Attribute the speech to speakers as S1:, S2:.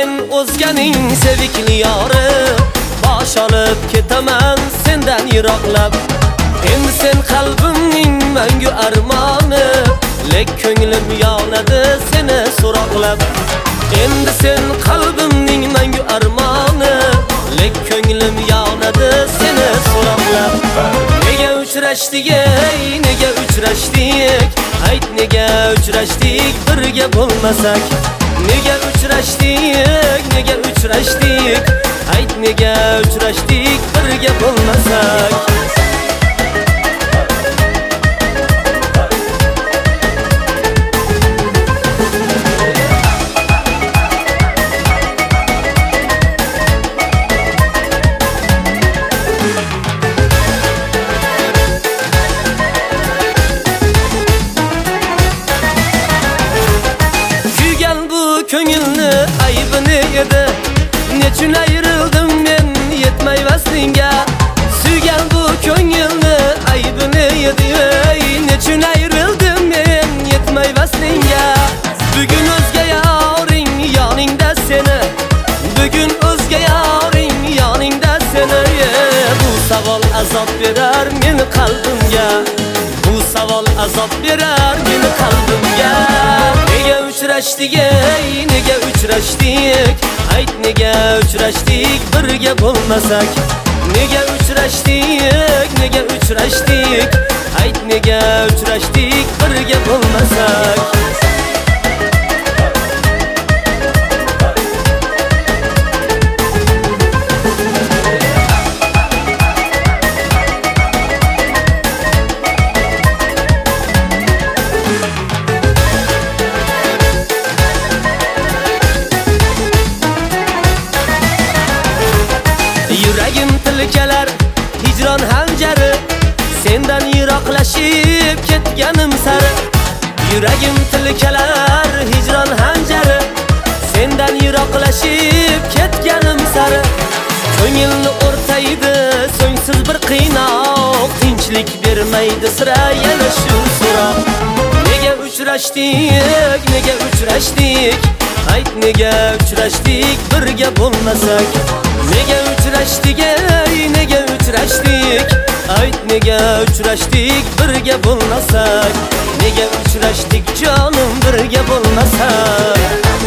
S1: men o'zganing sevikli yori, bosh olib ketaman sendan yiroqlab. Endi sen qalbimning mangu armoni, lek ko'nglim yonadi seni so'roqlab. Endi sen qalbimning mangu armoni, lek ko'nglim yonadi seni so'roqlab. Nega uchrashdik, nega uchrashdik? Ayt nega uchrashdik, birga bo'lmasak? Nega uchrashdik, nega uchrashdik? Ayt nega uchrashdik, birga bo'lmasak? Ko'ngilni aybini edi, nechun ayrildim men yetmay vaslingga. Suygan bu ko'ngilni aybini edi, nechun ayrildim men yetmay vaslingga. Bugun o'zga yoring yoningda seni, bugun o'zga yoring yoningda seni. Bu savol azob berar meni qalbimga, bu savol azob berar meni qalbimga. Nega uchrashdik, nega uchrashdik? Ayt nega uchrashdik, birga bo'lmasak? Nega uchrashdik, nega uchrashdik? Ayt nega uchrashdik, birga bo'lmasak? Yuragim tilkalar hijron hanjari, sendan yiroqlashib ketganim sari. Yuragim tilkalar hijron hanjari, sendan yiroqlashib ketganim sari. Ko'ngilni o'rtaydi so'ngsiz bir qiynoq, tinchlik bermaydi sira yana shu so'roq. Nega uchrashdik, nega uchrashdik? Ayt nega uchrashdik, birga bo'lmasak? Nega uchrashdik, nega uchrashdik? Ayt nega uchrashdik, birga bo'lmasak? Nega uchrashdik jonim, birga bo'lmasak?